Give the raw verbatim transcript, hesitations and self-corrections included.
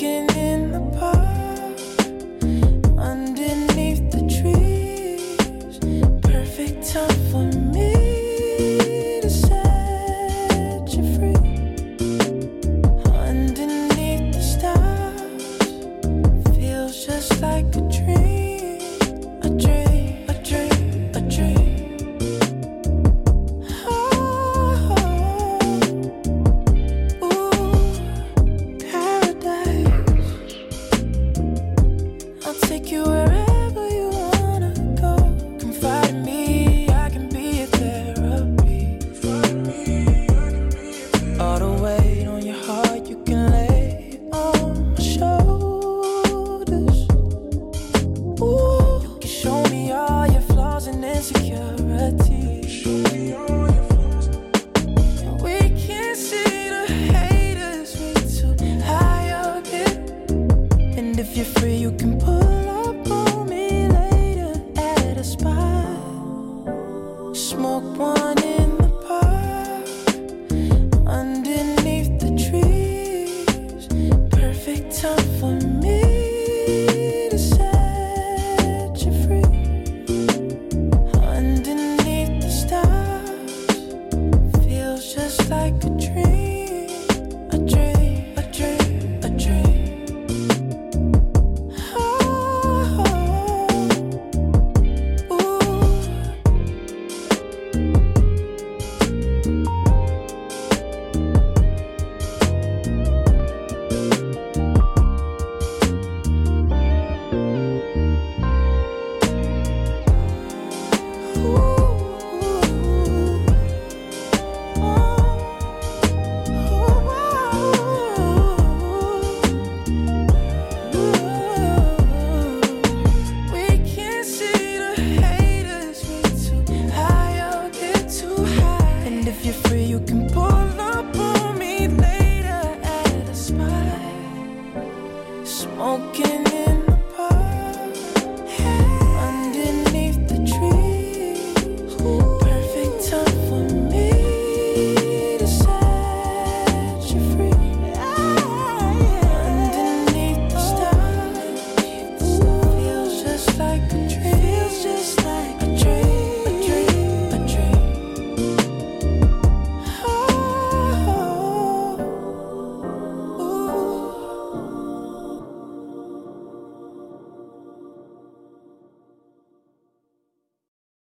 Walking in the park, underneath the trees, perfect time for me to set you free. Underneath the stars, feels just like a dream, a dream, a dream, a dream. Oh, ooh, paradise. I'll take you wherever you wanna go. Confide in me, I can be your therapy. All the weight on your heart, you can lay on my shoulders. Ooh, you can show me all your flaws and insecurities. We can see the haters, we too high up here. And if you're free, you can pull up on me later at a spot. Smoke one in the park, underneath the trees. Perfect time for me to set you free. Underneath the stars, feels just like a dream, a dream, a dream, a dream. Oh, ooh. We can't see the haters, we too high up, get too high. And if you're free, you can pull